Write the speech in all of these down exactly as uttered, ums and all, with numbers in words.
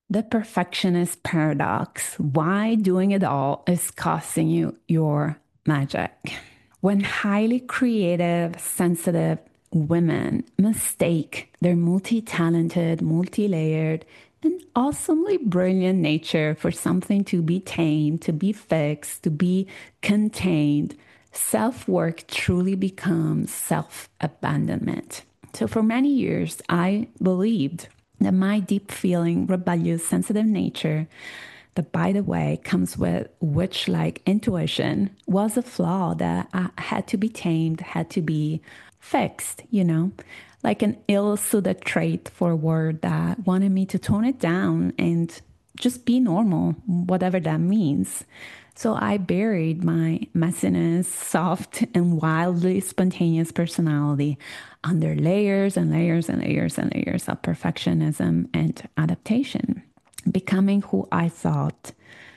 The perfectionist paradox. Why doing it all is costing you your magic. When highly creative, sensitive women mistake their multi talented, multi layered, and awesomely brilliant nature for something to be tamed, to be fixed, to be contained, self work truly becomes self abandonment. So, for many years, I believed that my deep feeling, rebellious, sensitive nature, that by the way comes with witch like intuition, was a flaw that uh, had to be tamed, had to be fixed, you know, like an ill suited trait for a word that wanted me to tone it down and just be normal, whatever that means. So I buried my messiness, soft and wildly spontaneous personality under layers and layers and layers and layers of perfectionism and adaptation, becoming who I thought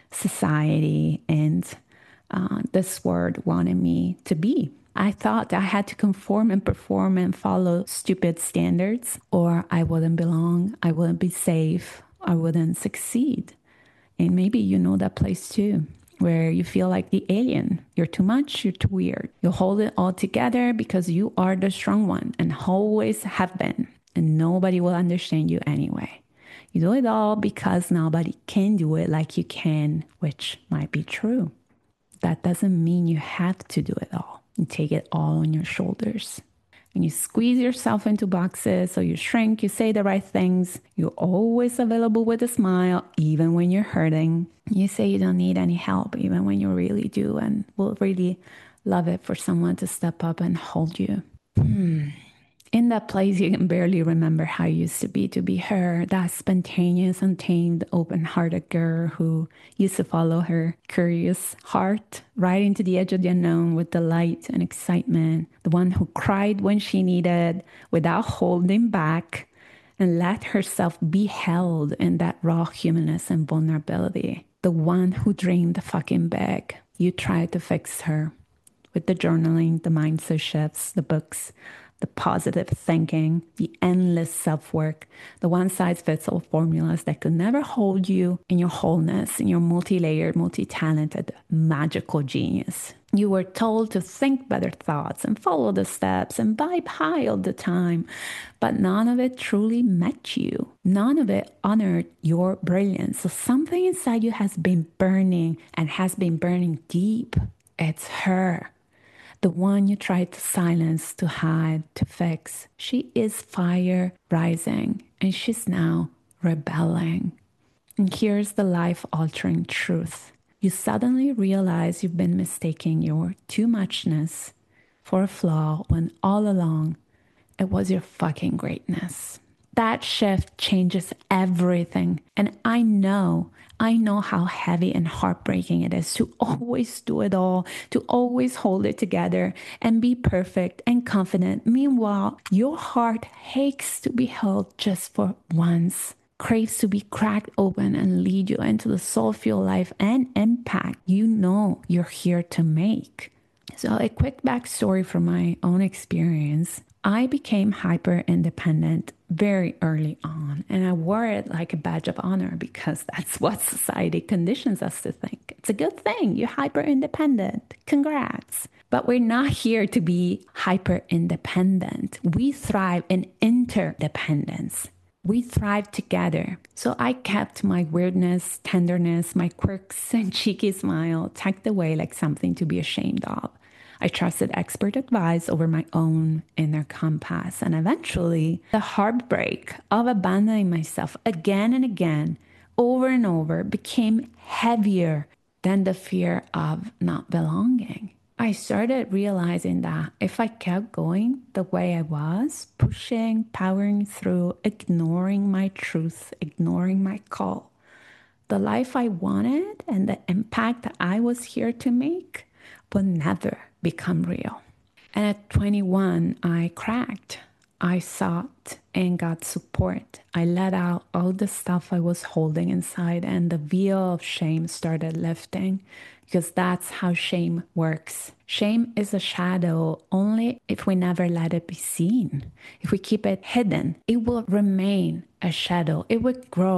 society and uh, this word wanted me to be. I thought I had to conform and perform and follow stupid standards, or I wouldn't belong, I wouldn't be safe, I wouldn't succeed. And maybe you know that place too, where you feel like the alien. You're too much, you're too weird. You hold it all together because you are the strong one and always have been, and nobody will understand you anyway. You do it all because nobody can do it like you can, which might be true. That doesn't mean you have to do it all and take it all on your shoulders. And you squeeze yourself into boxes, so you shrink, you say the right things, you're always available with a smile, even when you're hurting. You say you don't need any help, even when you really do, and will really love it for someone to step up and hold you. Hmm. In that place, you can barely remember how you used to be to be her, that spontaneous, untamed, open hearted girl who used to follow her curious heart right into the edge of the unknown with delight and excitement, the one who cried when she needed without holding back and let herself be held in that raw humanness and vulnerability, the one who dreamed fucking big. You tried to fix her with the journaling, the mindset shifts, the books, the positive thinking, the endless self work, the one size fits all formulas that could never hold you in your wholeness, in your multi layered, multi talented, magical genius. You were told to think better thoughts and follow the steps and vibe high all the time, but none of it truly met you. None of it honored your brilliance. So something inside you has been burning and has been burning deep. It's her, the one you tried to silence, to hide, to fix. She is fire rising, and she's now rebelling. And here's the life altering truth. You suddenly realize you've been mistaking your too muchness for a flaw when all along it was your fucking greatness. That shift changes everything. And I know, I know how heavy and heartbreaking it is to always do it all, to always hold it together and be perfect and confident. Meanwhile, your heart aches to be held just for once, craves to be cracked open and lead you into the soulful life and impact you know you're here to make. So, a quick backstory from my own experience. I became hyper independent very early on, and I wore it like a badge of honor because that's what society conditions us to think. It's a good thing. You're hyper independent. Congrats. But we're not here to be hyper independent. We thrive in interdependence. We thrive together. So I kept my weirdness, tenderness, my quirks, and cheeky smile tucked away like something to be ashamed of. I trusted expert advice over my own inner compass. And eventually, the heartbreak of abandoning myself again and again, over and over, became heavier than the fear of not belonging. I started realizing that if I kept going the way I was, pushing, powering through, ignoring my truth, ignoring my call, the life I wanted and the impact that I was here to make would never become real. And at twenty-one, I cracked. I sought and got support. I let out all the stuff I was holding inside, and the veil of shame started lifting because that's how shame works. Shame is a shadow only if we never let it be seen. If we keep it hidden, it will remain a shadow. It would grow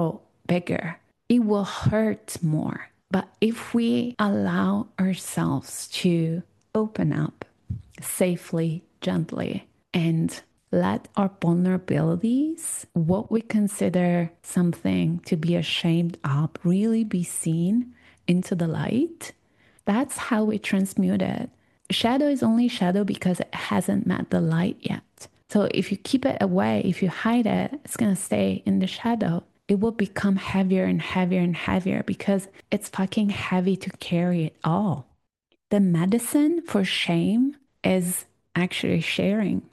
bigger. It will hurt more. But if we allow ourselves to open up safely, gently, and let our vulnerabilities, what we consider something to be ashamed of, really be seen into the light, that's how we transmute it. Shadow is only shadow because it hasn't met the light yet. So if you keep it away, if you hide it, it's going to stay in the shadow. It will become heavier and heavier and heavier because it's fucking heavy to carry it all. The medicine for shame is actually sharing.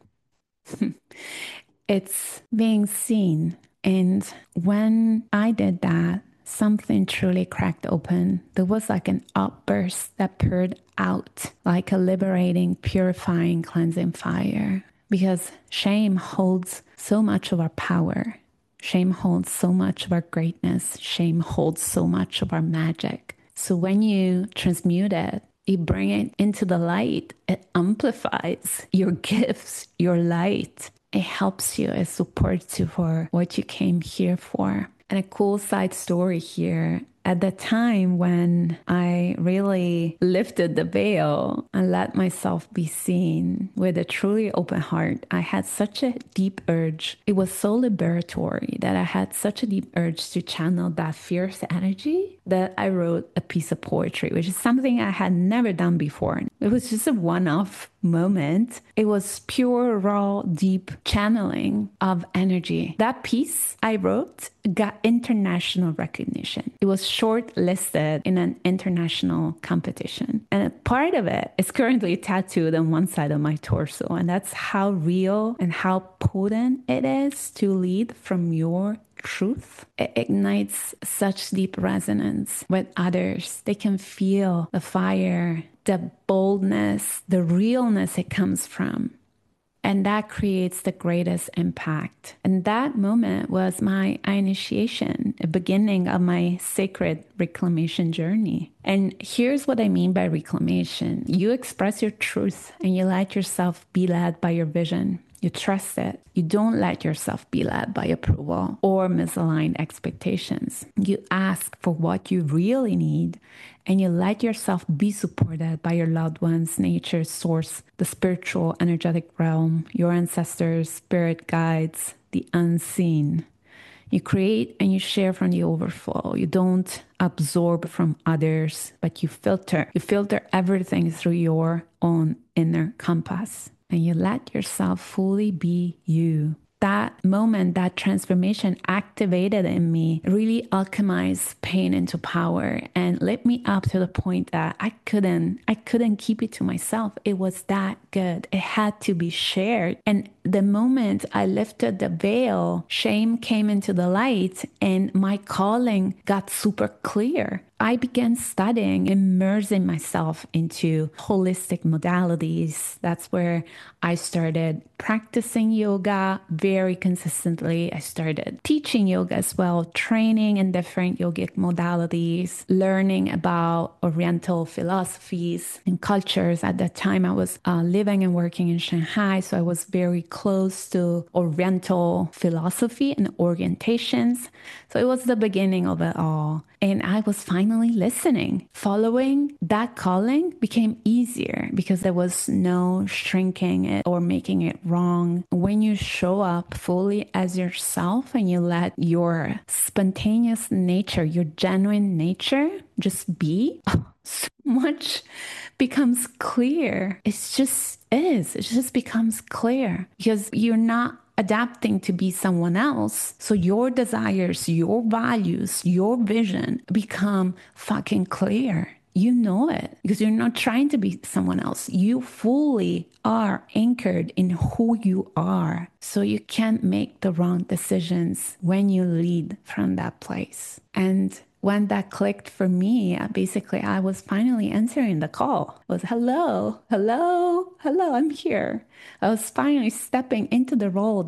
It's being seen. And when I did that, something truly cracked open. There was like an outburst that poured out like a liberating, purifying, cleansing fire. Because shame holds so much of our power. Shame holds so much of our greatness. Shame holds so much of our magic. So when you transmute it, you bring it into the light, it amplifies your gifts, your light. It helps you, it supports you for what you came here for. And a cool side story here. At the time when I really lifted the veil and let myself be seen with a truly open heart, I had such a deep urge. It was so liberatory that I had such a deep urge to channel that fierce energy that I wrote a piece of poetry, which is something I had never done before. It was just a one-off moment. It was pure, raw, deep channeling of energy. That piece I wrote got international recognition. It was shortlisted in an international competition. And a part of it is currently tattooed on one side of my torso. And that's how real and how potent it is to lead from your truth. It ignites such deep resonance with others. They can feel the fire, the boldness, the realness it comes from. And that creates the greatest impact. And that moment was my initiation, the beginning of my sacred reclamation journey. And here's what I mean by reclamation. You express your truth and you let yourself be led by your vision. You trust it. You don't let yourself be led by approval or misaligned expectations. You ask for what you really need and you let yourself be supported by your loved ones, nature, source, the spiritual, energetic realm, your ancestors, spirit guides, the unseen. You create and you share from the overflow. You don't absorb from others, but you filter. You filter everything through your own inner compass. And you let yourself fully be you. That moment, that transformation activated in me really alchemized pain into power and lit me up to the point that I couldn't, I couldn't keep it to myself. It was that good. It had to be shared. And the moment I lifted the veil, shame came into the light and my calling got super clear. I began studying, immersing myself into holistic modalities. That's where I started practicing yoga very consistently. I started teaching yoga as well, training in different yogic modalities, learning about Oriental philosophies and cultures. At that time, I was uh, living and working in Shanghai, so I was very close to Oriental philosophy and orientations. So it was the beginning of it all. And I was finally listening. Following that calling became easier because there was no shrinking it or making it wrong. When you show up fully as yourself and you let your spontaneous nature, your genuine nature just be, so much becomes clear. It's just is. It just becomes clear because you're not adapting to be someone else. So your desires, your values, your vision become fucking clear. You know it because you're not trying to be someone else. You fully are anchored in who you are. So you can't make the wrong decisions when you lead from that place. And when that clicked for me, basically I was finally answering the call. It was hello, hello, hello, I'm here. I was finally stepping into the role that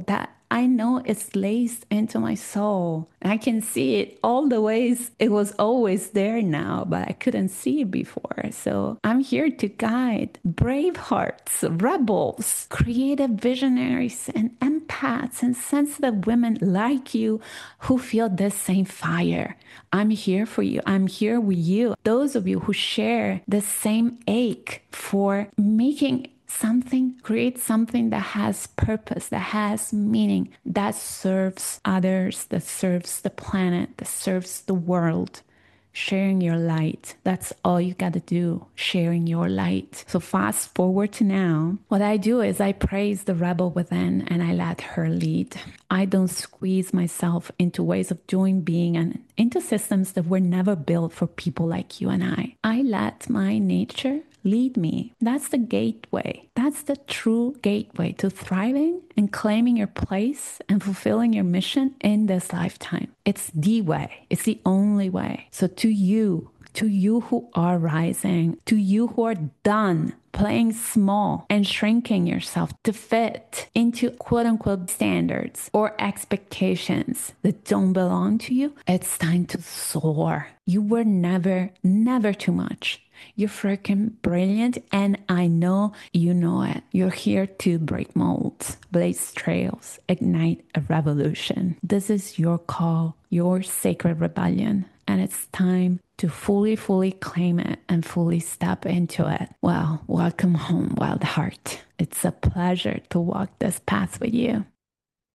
I know it's laced into my soul. I can see it all the ways it was always there now, but I couldn't see it before. So I'm here to guide brave hearts, rebels, creative visionaries, and empaths and sensitive women like you who feel this same fire. I'm here for you. I'm here with you. Those of you who share the same ache for making something, create something that has purpose, that has meaning, that serves others, that serves the planet, that serves the world. Sharing your light. That's all you got to do, sharing your light. So fast forward to now. What I do is I praise the rebel within and I let her lead. I don't squeeze myself into ways of doing, being, and into systems that were never built for people like you and I. I let my nature lead me. That's the gateway. That's the true gateway to thriving and claiming your place and fulfilling your mission in this lifetime. It's the way. It's the only way. So to you, to you who are rising, to you who are done playing small and shrinking yourself to fit into quote unquote standards or expectations that don't belong to you, it's time to soar. You were never, never too much. You're freaking brilliant, and I know you know it. You're here to break molds, blaze trails, ignite a revolution. This is your call, your sacred rebellion, and it's time to fully, fully claim it and fully step into it. Well, welcome home, wild heart. It's a pleasure to walk this path with you.